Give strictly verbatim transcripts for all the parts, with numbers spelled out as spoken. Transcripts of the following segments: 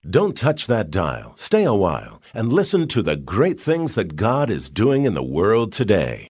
Don't touch that dial. Stay a while and listen to the great things that God is doing in the world today.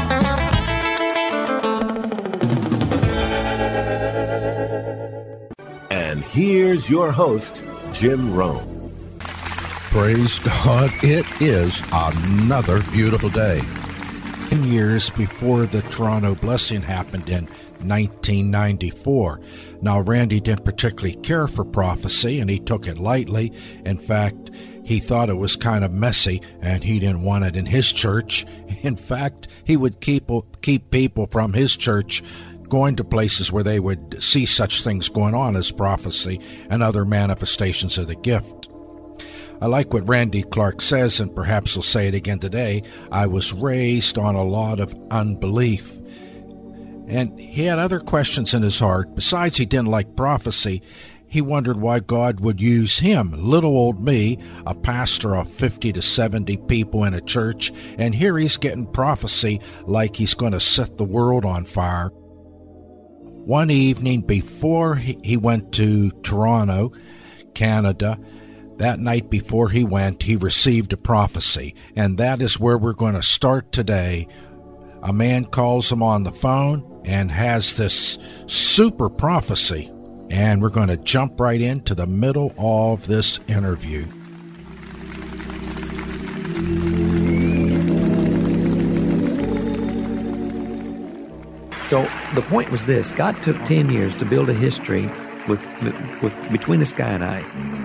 And here's your host, Jim Rome. Praise God, it is another beautiful day. Ten years before the Toronto blessing happened in nineteen ninety-four. Now, Randy didn't particularly care for prophecy, and he took it lightly. In fact, he thought it was kind of messy, and he didn't want it in his church. In fact, he would keep keep people from his church going to places where they would see such things going on as prophecy and other manifestations of the gift. I like what Randy Clark says, and perhaps he'll say it again today. I was raised on a lot of unbelief. And he had other questions in his heart. Besides, he didn't like prophecy. He wondered why God would use him, little old me, a pastor of fifty to seventy people in a church, and here he's getting prophecy like he's going to set the world on fire. One evening before he went to Toronto, Canada, that night before he went, he received a prophecy, and that is where we're going to start today. A man calls him on the phone and has this super prophecy, and we're going to jump right into the middle of this interview. So the point was this: God took ten years to build a history with, with between this guy and I,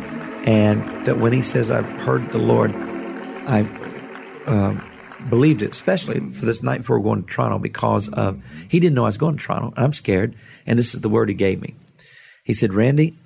and that when he says, "I've heard the Lord," I um, believed it, especially for this night before going to Toronto, because of he didn't know I was going to Toronto. I'm scared, and this is the word he gave me. He said, "Randy,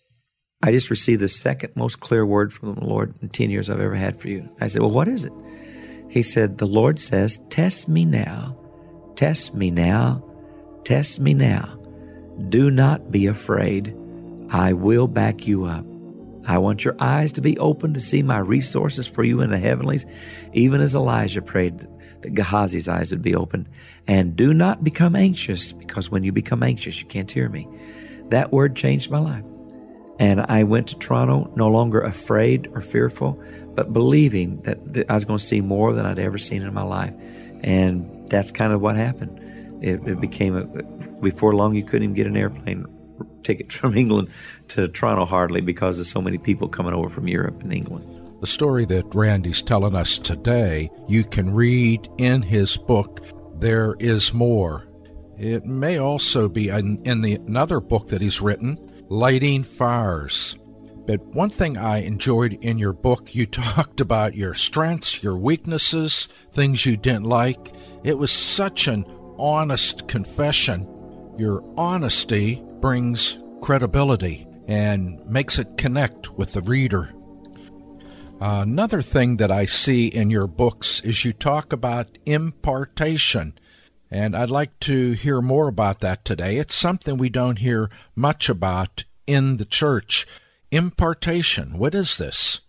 I just received the second most clear word from the Lord in ten years I've ever had for you." I said, "Well, what is it?" He said, "The Lord says, test me now, test me now, test me now. Do not be afraid. I will back you up. I want your eyes to be open to see my resources for you in the heavenlies, even as Elijah prayed that Gehazi's eyes would be open. And do not become anxious, because when you become anxious, you can't hear me." That word changed my life. And I went to Toronto no longer afraid or fearful, but believing that, that I was going to see more than I'd ever seen in my life. And that's kind of what happened. It, it became, a, before long, you couldn't even get an airplane ticket from England to Toronto hardly, because there's so many people coming over from Europe and England. The story that Randy's telling us today, you can read in his book, There Is More. It may also be in, in the another book that he's written, Lighting Fires. But one thing I enjoyed in your book, you talked about your strengths, your weaknesses, things you didn't like. It was such an honest confession. Your honesty brings credibility and makes it connect with the reader. Uh, another thing that I see in your books is you talk about impartation, and I'd like to hear more about that today. It's something we don't hear much about in the church. Impartation, what is this?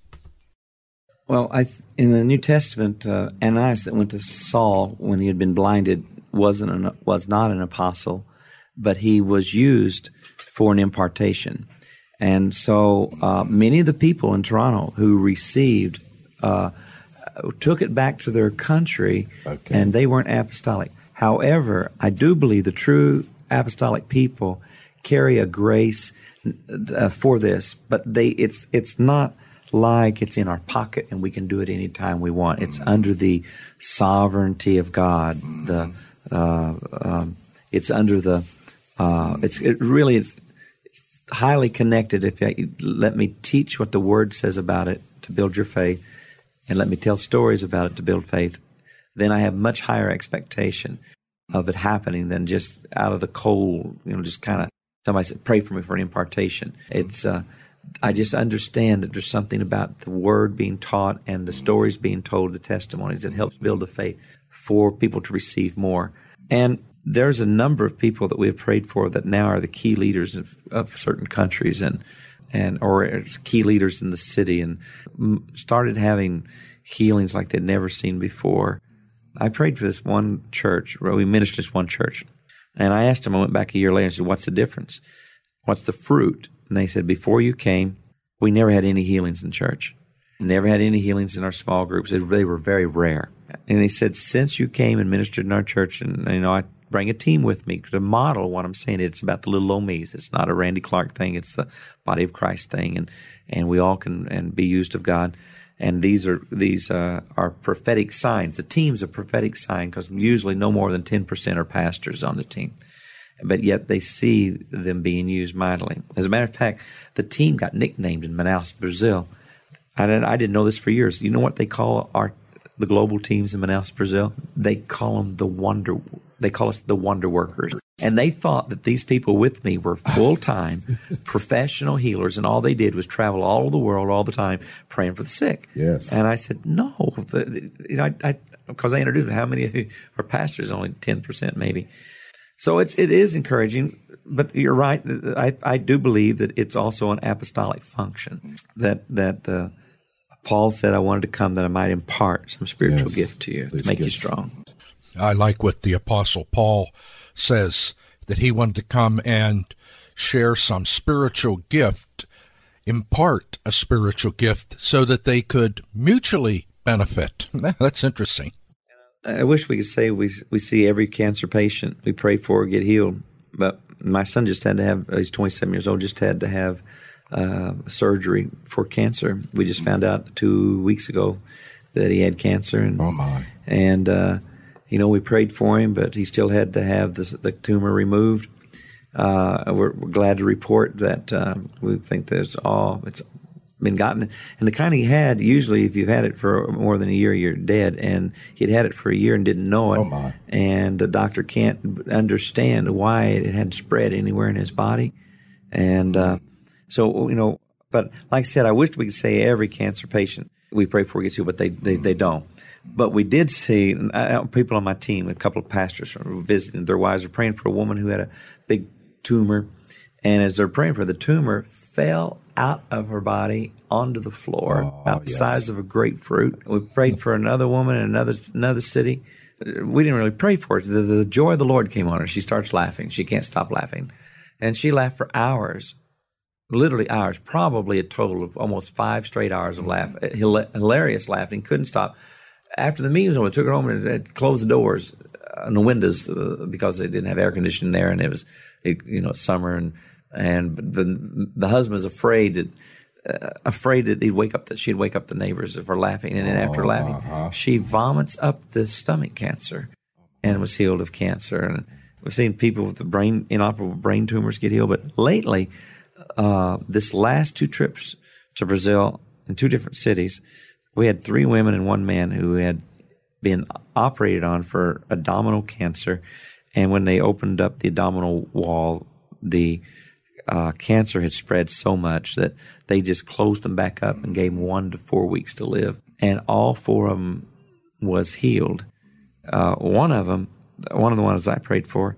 Well, I in the New Testament, uh, Ananias that went to Saul when he had been blinded wasn't an, was not an apostle, but he was used for an impartation. And so uh, many of the people in Toronto who received uh, took it back to their country, okay, and they weren't apostolic. However, I do believe the true apostolic people carry a grace uh, for this, but they it's it's not like it's in our pocket and we can do it anytime we want. It's under the sovereignty of God. The uh, um, it's under the uh, it's it really. It's, highly connected. If you let me teach what the Word says about it to build your faith, and let me tell stories about it to build faith, then I have much higher expectation of it happening than just out of the cold, you know, just kind of somebody said, pray for me for an impartation. It's, uh, I just understand that there's something about the Word being taught and the stories being told, the testimonies, that helps build the faith for people to receive more. And there's a number of people that we have prayed for that now are the key leaders of, of certain countries and and or key leaders in the city, and started having healings like they'd never seen before. I prayed for this one church. We ministered this one church, and I asked them. I went back a year later and said, "What's the difference? What's the fruit?" And they said, "Before you came, we never had any healings in church. Never had any healings in our small groups. They were very rare. And he said, since you came and ministered in our church, and you know, I bring a team with me to model what I'm saying. It's about the little old me's. It's not a Randy Clark thing. It's the body of Christ thing, and and we all can and be used of God. And these are these uh, are prophetic signs. The team's a prophetic sign because usually no more than ten percent are pastors on the team. But yet they see them being used mightily. As a matter of fact, the team got nicknamed in Manaus, Brazil. I didn't, I didn't know this for years. You know what they call our the global teams in Manaus, Brazil? They call them the wonder. They call us the wonder workers. And they thought that these people with me were full-time professional healers, and all they did was travel all over the world all the time praying for the sick. Yes. And I said, no. The, the, you know, I, I, because I introduced how many are pastors, only ten percent maybe. So it's, it is encouraging, but you're right. I, I do believe that it's also an apostolic function, that, that uh, Paul said, I wanted to come that I might impart some spiritual yes. gift to you, to make gifts. you strong. I like what the Apostle Paul says, that he wanted to come and share some spiritual gift, impart a spiritual gift so that they could mutually benefit. That's interesting. I wish we could say we we see every cancer patient we pray for get healed, but my son just had to have, he's twenty-seven years old, just had to have uh, surgery for cancer. We just found out two weeks ago that he had cancer. And, oh, my. And, uh, you know, we prayed for him, but he still had to have this, the tumor removed. Uh, we're, we're glad to report that uh, we think there's all, it's been gotten. And the kind he had, usually if you've had it for more than a year, you're dead. And he'd had it for a year and didn't know it. Oh, my. And the doctor can't understand why it had spread anywhere in his body. And uh, so, you know, but like I said, I wish we could say every cancer patient we pray for gets healed, but they, they, they don't. But we did see uh, people on my team, a couple of pastors were visiting. Their wives were praying for a woman who had a big tumor. And as they're praying for her, the tumor fell out of her body onto the floor, oh, about the yes. size of a grapefruit. We prayed for another woman in another another city. We didn't really pray for her. The, the joy of the Lord came on her. She starts laughing. She can't stop laughing. And she laughed for hours, literally hours, probably a total of almost five straight hours of laugh, hilarious laughing, couldn't stop. After the meeting was over, we took her home and closed the doors and the windows uh, because they didn't have air conditioning there, and it was, it, you know, summer, and and the the husband was afraid that uh, afraid that he'd wake up that she'd wake up the neighbors if her laughing, and then after oh, laughing, uh-huh. she vomits up this stomach cancer, and was healed of cancer. And we've seen people with the brain inoperable brain tumors get healed, but lately, uh, this last two trips to Brazil in two different cities, we had three women and one man who had been operated on for abdominal cancer, and when they opened up the abdominal wall, the uh, cancer had spread so much that they just closed them back up and gave them one to four weeks to live, and all four of them was healed. Uh, one of them, one of the ones I prayed for,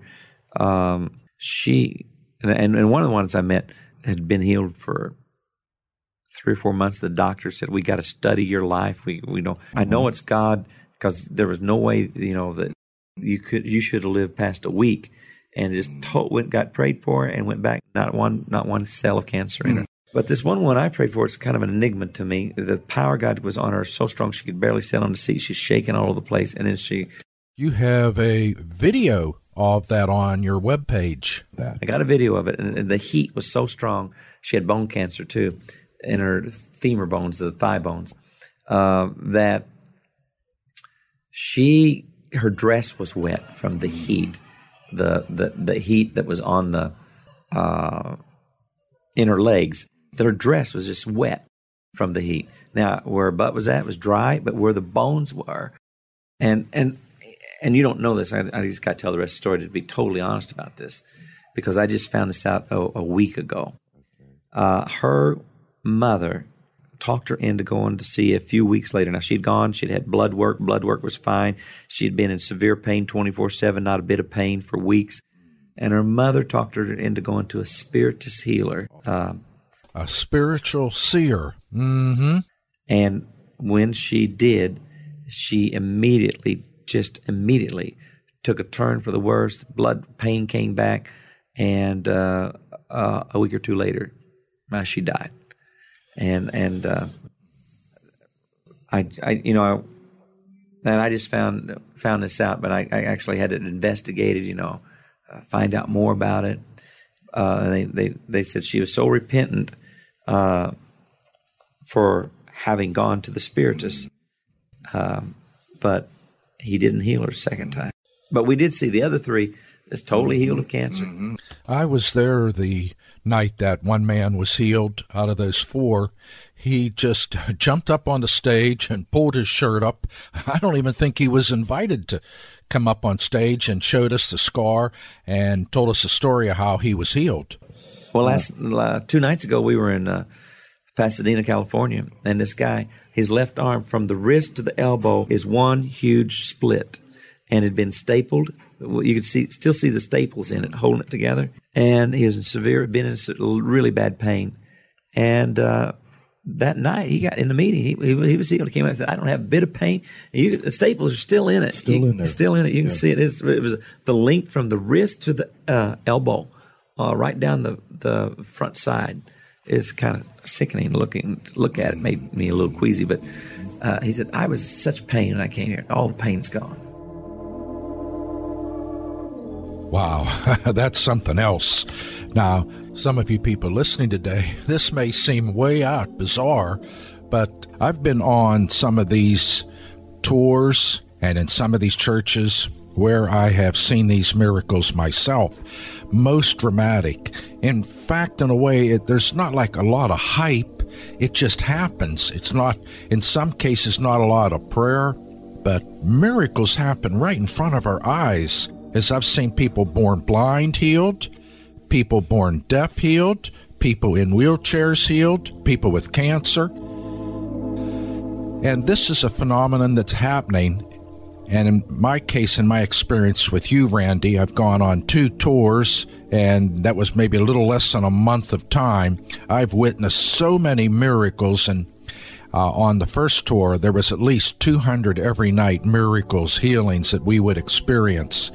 um, she, and, and one of the ones I met had been healed for three or four months. The doctor said, we got to study your life. We we know. Mm-hmm. I know it's God, because there was no way, you know, that you could you should have lived past a week, and just told, went got prayed for and went back. Not one not one cell of cancer in her. But this one woman I prayed for, it's kind of an enigma to me. The power of God was on her so strong she could barely sit on the seat. She's shaking all over the place, and then she. You have a video of that on your webpage. That I got a video of it, and the heat was so strong. She had bone cancer too, in her femur bones, the thigh bones, uh, that she, her dress was wet from the heat, the the, the heat that was on the uh, in her legs, that her dress was just wet from the heat. Now, where her butt was at was dry, but where the bones were, and and and you don't know this, I, I just got to tell the rest of the story to be totally honest about this, because I just found this out a, a week ago. Uh, her mother talked her into going to see a few weeks later. Now, she'd gone. She'd had blood work. Blood work was fine. She'd been in severe pain twenty-four seven, not a bit of pain for weeks. And her mother talked her into going to a spiritus healer. Uh, a spiritual seer. Mm-hmm. And when she did, she immediately, just immediately took a turn for the worse. Blood pain came back. And uh, uh, a week or two later, uh, she died. and and uh, I, I, you know, I, and I just found found this out, but I, I actually had it investigated, you know, uh, find out more about it. Uh, they, they they said she was so repentant uh, for having gone to the spiritist, um, but he didn't heal her second time. But we did see the other three is totally healed of cancer. Mm-hmm. I was there the night that one man was healed out of those four. He just jumped up on the stage and pulled his shirt up. I don't even think he was invited to come up on stage, and showed us the scar and told us the story of how he was healed. Well, last uh, two nights ago, we were in uh, Pasadena, California, and this guy, his left arm from the wrist to the elbow is one huge split, and had been stapled. You could see, still see the staples in it, holding it together. And he was in severe, been in really bad pain. And uh, that night, he got in the meeting. He, he, he was healed. He came out and said, "I don't have a bit of pain." And you, the staples are still in it. Still you, in there. Still in it. You can yeah. see it. It's, it was the length from the wrist to the uh, elbow, uh, right down the, the front side. It's kind of sickening looking. To look at it made me a little queasy. But uh, he said, "I was in such pain when I came here. All the pain's gone." Wow, that's something else. Now, some of you people listening today, this may seem way out bizarre, but I've been on some of these tours and in some of these churches where I have seen these miracles myself. Most dramatic. In fact, in a way, it, there's not like a lot of hype. It just happens. It's not, in some cases, not a lot of prayer, but miracles happen right in front of our eyes. As I've seen people born blind healed, people born deaf healed, people in wheelchairs healed, people with cancer. And this is a phenomenon that's happening. And in my case, in my experience with you, Randy, I've gone on two tours, and that was maybe a little less than a month of time. I've witnessed so many miracles, and uh, on the first tour, there was at least two hundred every night miracles, healings that we would experience.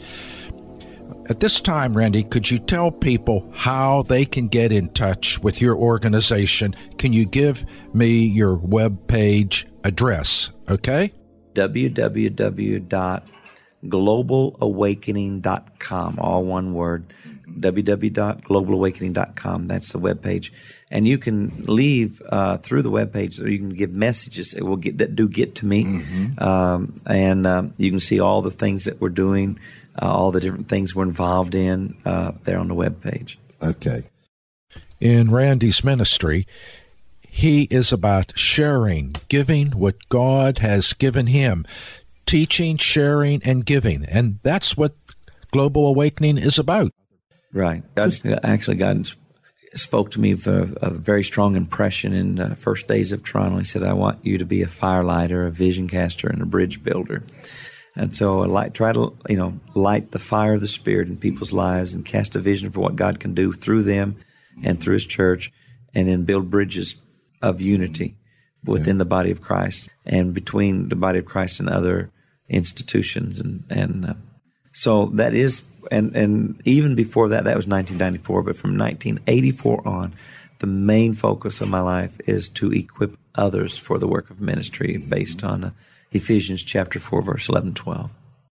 At this time, Randy, could you tell people how they can get in touch with your organization? Can you give me your web page address, okay? w w w dot global awakening dot com, all one word, w w w dot global awakening dot com. That's the web page. And you can leave uh, through the web page, or you can give messages that will get that do get to me. Mm-hmm. Um, and um, you can see all the things that we're doing, uh, all the different things we're involved in uh, there on the web page. Okay. In Randy's ministry, he is about sharing, giving what God has given him, teaching, sharing, and giving. And that's what Global Awakening is about. Right. God, actually, God spoke to me for a, a very strong impression in the first days of Toronto. He said, "I want you to be a firelighter, a vision caster, and a bridge builder." And so I light, try to, you know, light the fire of the Spirit in people's lives and cast a vision for what God can do through them and through His church, and then build bridges of unity within yeah. the body of Christ and between the body of Christ and other institutions. And, and uh, so that is, and, and even before that, that was nineteen ninety-four, but from nineteen eighty-four on, the main focus of my life is to equip others for the work of ministry based on uh, Ephesians chapter four, verse eleven, twelve.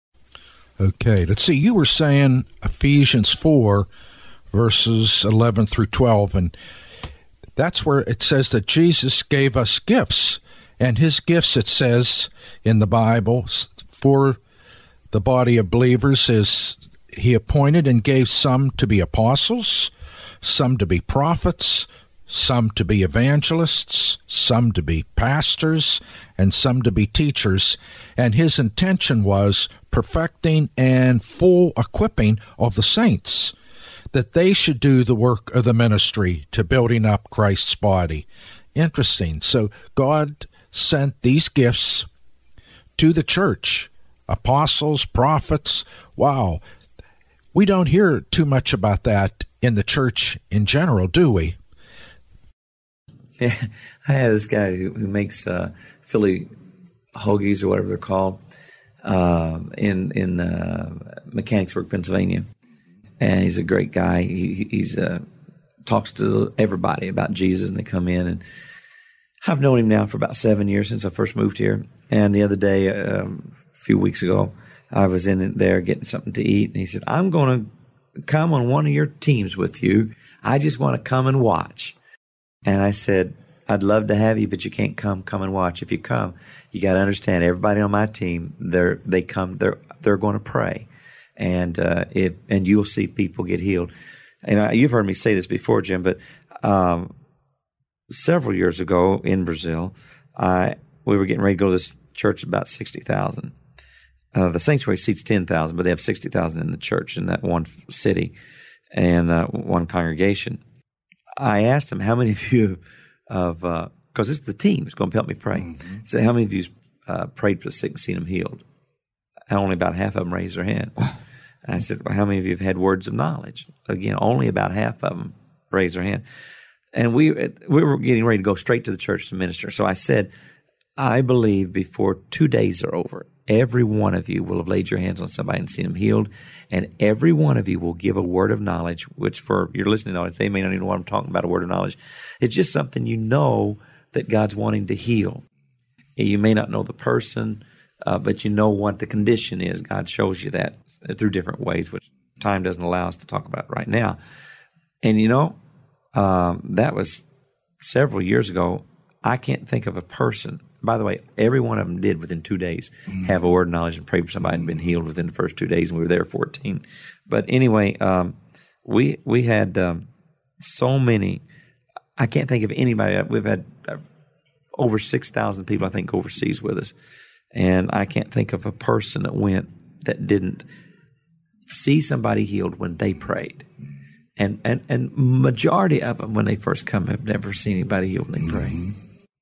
Okay, let's see. You were saying Ephesians four, verses eleven through twelve, and that's where it says that Jesus gave us gifts, and his gifts, it says in the Bible, for the body of believers is he appointed and gave some to be apostles, some to be prophets, some to be evangelists, some to be pastors, and some to be teachers. And his intention was perfecting and full equipping of the saints, that they should do the work of the ministry to building up Christ's body. Interesting. So God sent these gifts to the church, apostles, prophets. Wow. We don't hear too much about that in the church in general, do we? Yeah, I have this guy who, who makes uh, Philly hoagies or whatever they're called uh, in in uh, Mechanicsburg, Pennsylvania, and he's a great guy. He he's uh, talks to everybody about Jesus, and they come in and I've known him now for about seven years since I first moved here. And the other day, um, a few weeks ago, I was in there getting something to eat, and he said, I'm going to come on one of your teams with you. I just want to come and watch. And I said, I'd love to have you, but you can't come, come and watch. If you come, you got to understand everybody on my team, they're, they come, they're, they're going to pray. And, uh, if, and you'll see people get healed. And I, you've heard me say this before, Jim, but, um, several years ago in Brazil, I, we were getting ready to go to this church, about sixty thousand. Uh, the sanctuary seats ten thousand, but they have sixty thousand in the church in that one city and, uh, one congregation. I asked them, how many of you of, uh, cause it's the team that's going to help me pray. Mm-hmm. I said, how many of you, uh, prayed for the sick and seen them healed? And only about half of them raised their hand. And I said, well, how many of you have had words of knowledge? Again, only about half of them raised their hand. And we we were getting ready to go straight to the church to minister. So I said, I believe before two days are over, every one of you will have laid your hands on somebody and seen them healed. And every one of you will give a word of knowledge, which for your listening audience, they may not even know what I'm talking about, a word of knowledge. It's just something you know that God's wanting to heal. You may not know the person, uh, but you know what the condition is. God shows you that through different ways, which time doesn't allow us to talk about right now. And you know, um, that was several years ago. I can't think of a person. By the way, every one of them did within two days have a word of knowledge and pray for somebody and been healed within the first two days, and we were there fourteen. But anyway, um, we we had um, so many. I can't think of anybody. We've had uh, over six thousand people, I think, overseas with us, and I can't think of a person that went that didn't see somebody healed when they prayed. And and and majority of them, when they first come, have never seen anybody healed when they pray. Mm-hmm.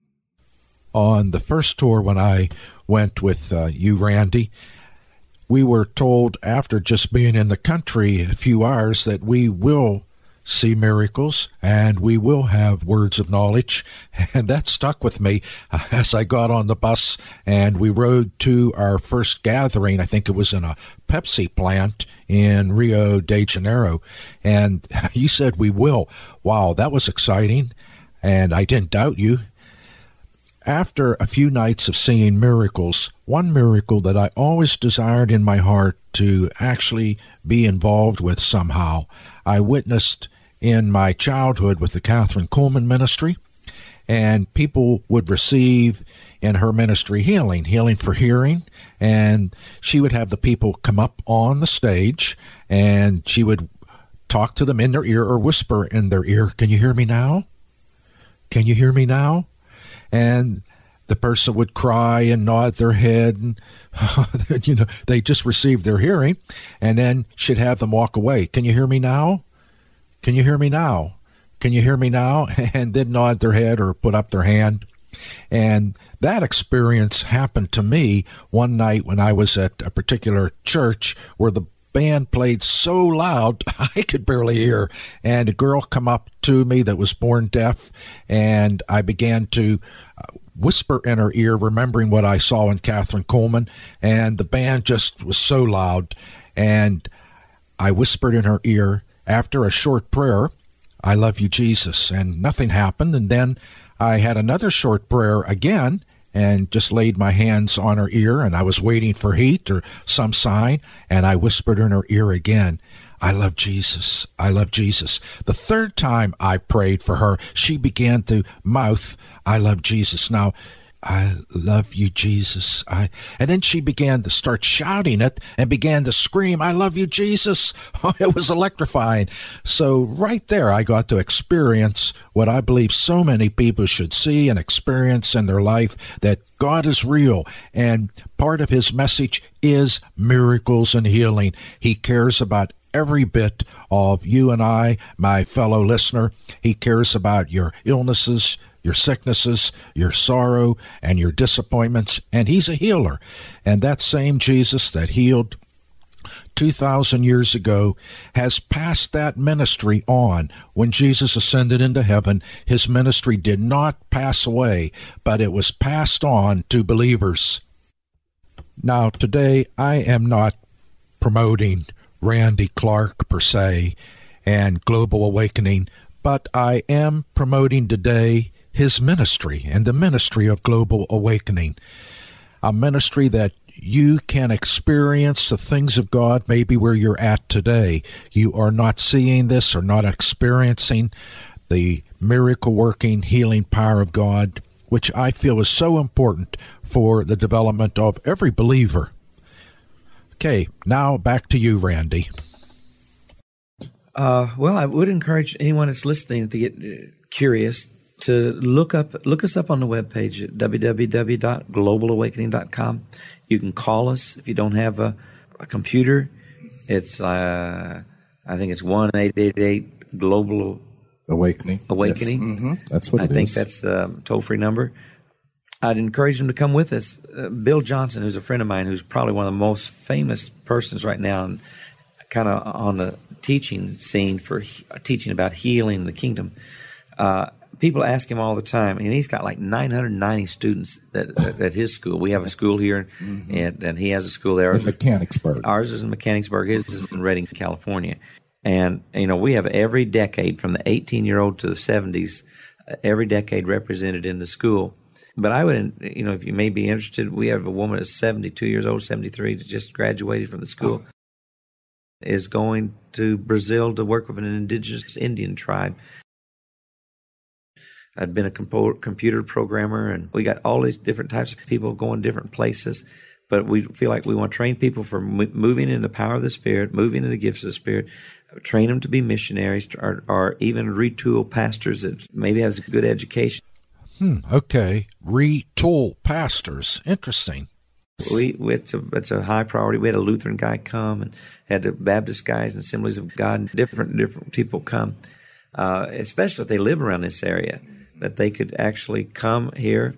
On the first tour, when I went with uh, you, Randy, we were told after just being in the country a few hours that we will see miracles and we will have words of knowledge. And that stuck with me uh, as I got on the bus and we rode to our first gathering. I think it was in a Pepsi plant in Rio de Janeiro. And you said we will. Wow, that was exciting. And I didn't doubt you. After a few nights of seeing miracles, one miracle that I always desired in my heart to actually be involved with somehow, I witnessed in my childhood with the Catherine Kuhlman ministry, and people would receive in her ministry healing, healing for hearing, and she would have the people come up on the stage, and she would talk to them in their ear or whisper in their ear, "Can you hear me now? Can you hear me now?" And the person would cry and nod their head, and you know, they just received their hearing, and then she'd have them walk away. "Can you hear me now? Can you hear me now? Can you hear me now?" And then nod their head or put up their hand. And that experience happened to me one night when I was at a particular church where the band played so loud I could barely hear, and a girl come up to me that was born deaf, and I began to uh, whisper in her ear, remembering what I saw in Catherine Kuhlman, and the band just was so loud, and I whispered in her ear after a short prayer, "I love you, Jesus," and nothing happened. And then I had another short prayer again and just laid my hands on her ear, and I was waiting for heat or some sign, and I whispered in her ear again, "I love Jesus, I love Jesus." The third time I prayed for her, she began to mouth, "I love Jesus." Now, "I love you, Jesus." I, and then she began to start shouting it and began to scream, "I love you, Jesus." Oh, it was electrifying. So right there, I got to experience what I believe so many people should see and experience in their life, that God is real, and part of his message is miracles and healing. He cares about every bit of you and I, my fellow listener. He cares about your illnesses, your sicknesses, your sorrow, and your disappointments, and he's a healer. And that same Jesus that healed two thousand years ago has passed that ministry on. When Jesus ascended into heaven, his ministry did not pass away, but it was passed on to believers. Now, today, I am not promoting Randy Clark per se and Global Awakening, but I am promoting today his ministry and the ministry of Global Awakening, a ministry that you can experience the things of God maybe where you're at today. You are not seeing this or not experiencing the miracle-working, healing power of God, which I feel is so important for the development of every believer. Okay, now back to you, Randy. Uh, well, I would encourage anyone that's listening to get uh, curious to look up, look us up on the webpage at w w w dot global awakening dot com. You can call us if you don't have a, a computer. It's uh, I think it's one eight eight eight global awakening. Awakening. Yes. Mm-hmm. That's what I it think is. that's the toll free number. I'd encourage them to come with us. Uh, Bill Johnson, who's a friend of mine, who's probably one of the most famous persons right now, and kind of on the teaching scene for he- teaching about healing the kingdom. Uh, people ask him all the time, and he's got like nine hundred ninety students at, at, at his school. We have a school here, mm-hmm. and, and he has a school there. In Mechanicsburg. Ours is in Mechanicsburg. His is in Redding, California. And, you know, we have every decade from the eighteen-year-old to the seventies, uh, every decade represented in the school. But I would, you know, if you may be interested, we have a woman that's seventy-two years old, seventy-three, that just graduated from the school, oh. is going to Brazil to work with an indigenous Indian tribe. I'd been a compo- computer programmer, and we got all these different types of people going different places. But we feel like we want to train people for m- moving in the power of the Spirit, moving in the gifts of the Spirit, train them to be missionaries, or, or even retool pastors that maybe has a good education. Hmm, okay. Retool pastors. Interesting. We it's a it's a high priority. We had a Lutheran guy come, and had the Baptist guys and Assemblies of God, and different different people come, uh, especially if they live around this area, that they could actually come here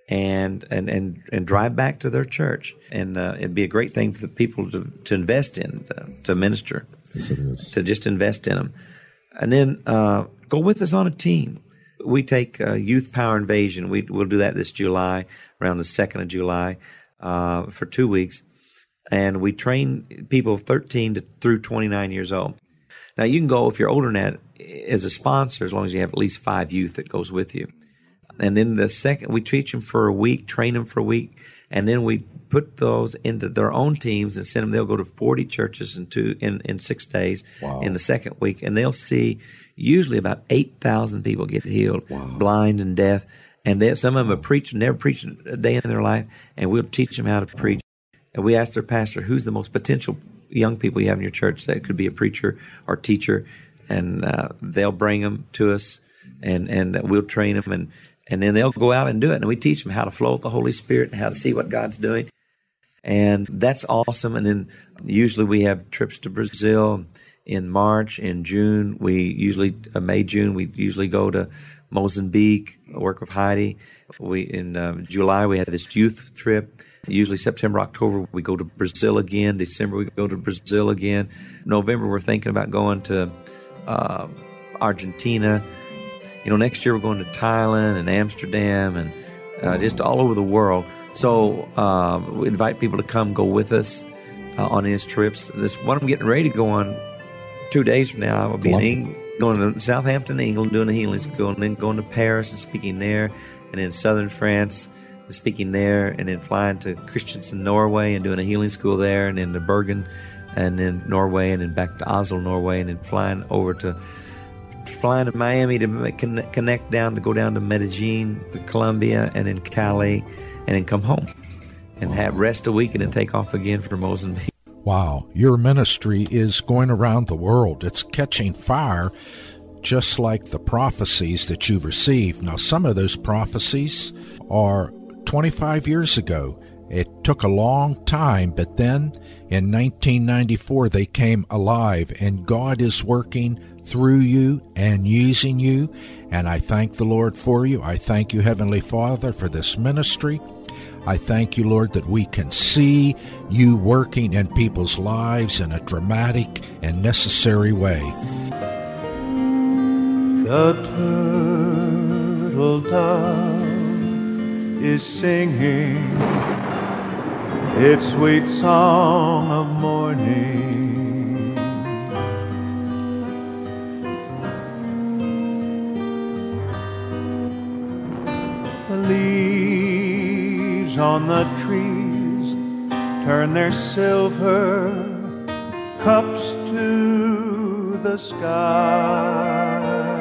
and and and, and drive back to their church, and uh, it'd be a great thing for the people to to invest in, to, to minister, yes, it is. To just invest in them, and then uh, go with us on a team. We take uh, Youth Power Invasion. We, we'll do that this July, around the second of July, uh, for two weeks. And we train people thirteen to through twenty-nine years old. Now, you can go, if you're older than that, as a sponsor, as long as you have at least five youth that goes with you. And then the second, we teach them for a week, train them for a week, and then we put those into their own teams and send them. They'll go to forty churches in two in, in six days wow. in the second week, and they'll see usually about eight thousand people get healed, wow. blind and deaf. And they, some of them have preached, never preached a day in their life, and we'll teach them how to preach. And we ask their pastor, who's the most potential young people you have in your church that could be a preacher or teacher, and uh, they'll bring them to us, and, and we'll train them, and, and then they'll go out and do it. And we teach them how to flow with the Holy Spirit and how to see what God's doing. And that's awesome. And then usually we have trips to Brazil in March. In June, we usually, uh, May, June, we usually go to Mozambique, work with Heidi. We in uh, July, we had this youth trip. Usually September, October, we go to Brazil again. December, we go to Brazil again. November, we're thinking about going to uh, Argentina. You know, next year we're going to Thailand and Amsterdam and uh, just all over the world. So uh, we invite people to come go with us uh, on these trips. This one I'm getting ready to go on two days from now. I'll be in England, going to Southampton, England, doing a healing school, and then going to Paris and speaking there, and in southern France and speaking there, and then flying to Kristiansand, Norway, and doing a healing school there, and then to Bergen, and then Norway, and then back to Oslo, Norway, and then flying over to flying to Miami to connect down to go down to Medellin, to Colombia, and then Cali, and then come home and wow. have rest a week and then take off again for Mozambique. Wow, your ministry is going around the world. It's catching fire, just like the prophecies that you've received. Now, some of those prophecies are twenty-five years ago. It took a long time, but then in nineteen ninety-four, they came alive, and God is working through you and using you, and I thank the Lord for you. I thank you, Heavenly Father, for this ministry. I thank you, Lord, that we can see you working in people's lives in a dramatic and necessary way. The turtle dove is singing its sweet song of morning. leaves on the trees turn their silver cups to the sky.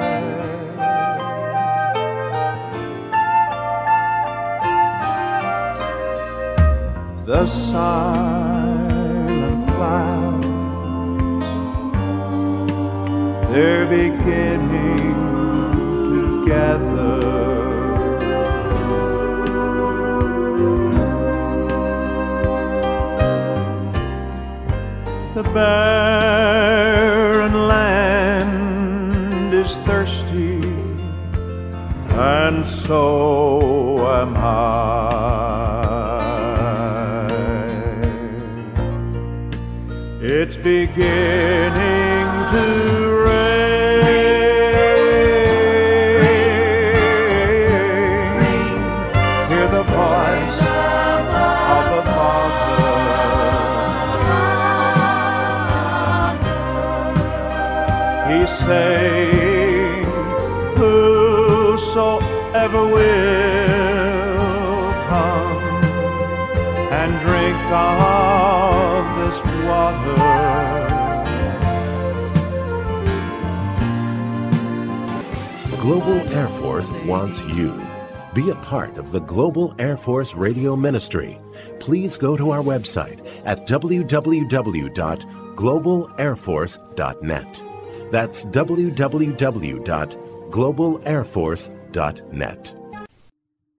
The silent clouds, they're beginning to gather. The barren land is thirsty, and so am I. It's beginning to rain. Hear the voice of the Father. He's saying, whosoever will come and drink of this water. Global Air Force wants you. Be a part of the Global Air Force Radio Ministry. Please go to our website at w w w dot global air force dot net. That's w w w dot global air force dot net.